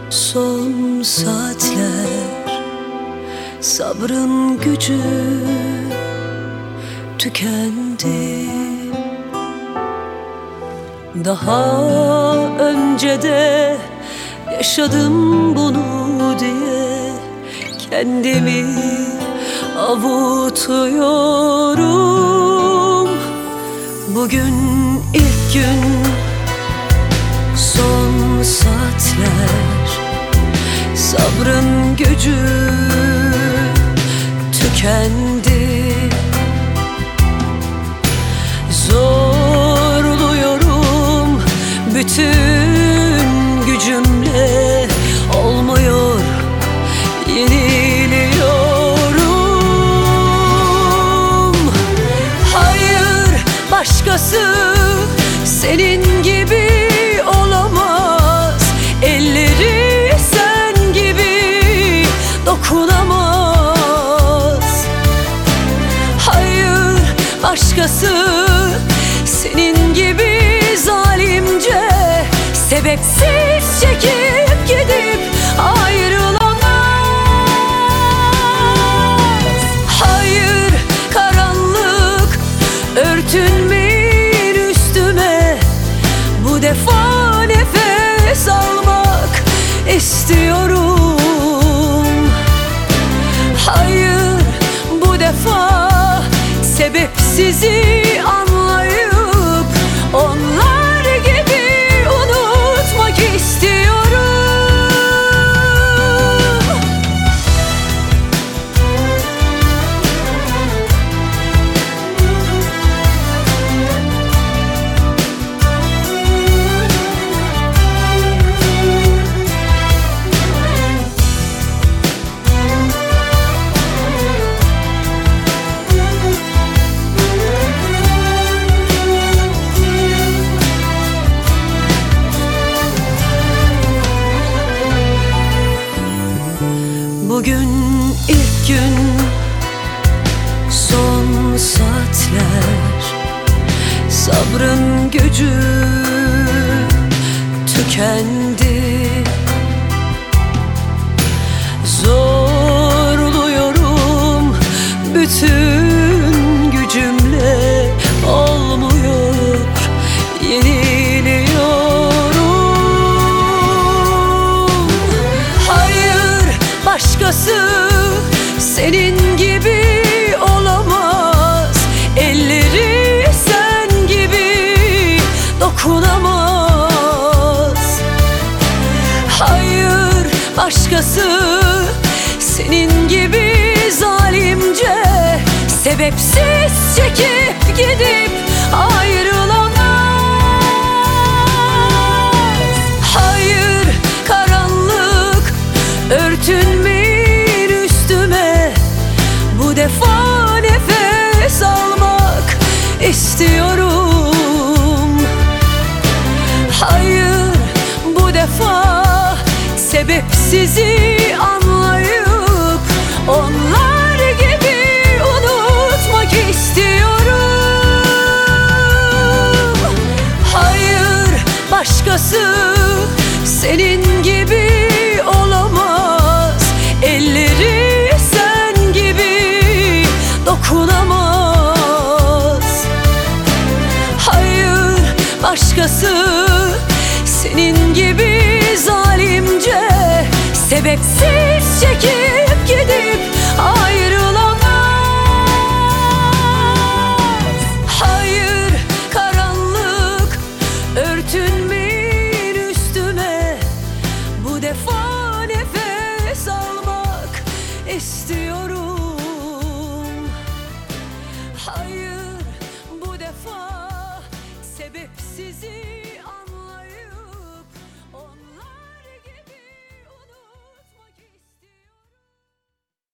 Son saatler, sabrın gücü tükendi. Daha önce de yaşadım bunu diye kendimi avutuyorum. Bugün ilk gün, son saatler, sabrın gücü tükendi. Zorluyorum bütün gücümle, olmuyor, yeniliyorum. Hayır, başkası senin gibi olamaz. Elleri sen gibi dokunamaz. Hayır, başkası senin gibi zalimce, sebepsiz çekip gidip ayrılamaz. Hayır, karanlık örtünmeyin üstüme. Bu defa nefes almak istiyorum. Hayır, bu defa sebepsizi anlayıp onlar gibi unutmak istiyorum. Bugün ilk gün, son saatler, sabrın gücü tükendi. Zorluyorum bütün gücümle, olmuyor, yeniliyorum. Hayır, başkası senin gibi olamaz. Elleri sen gibi dokunamaz. Hayır, başkası senin gibi zalimce, sebepsiz çekip gidip ayrılamaz. Hayır, karanlık örtünmeyin üstüme. Bu defa nefes almak istiyorum. Hayır, bu defa sebepsizi anlayıp onlar gibi unutmak istiyorum. Hayır, başkası senin gibi olamaz. Elleri sen gibi dokunamaz. Hayır, başkası senin gibi zalimce, sebepsiz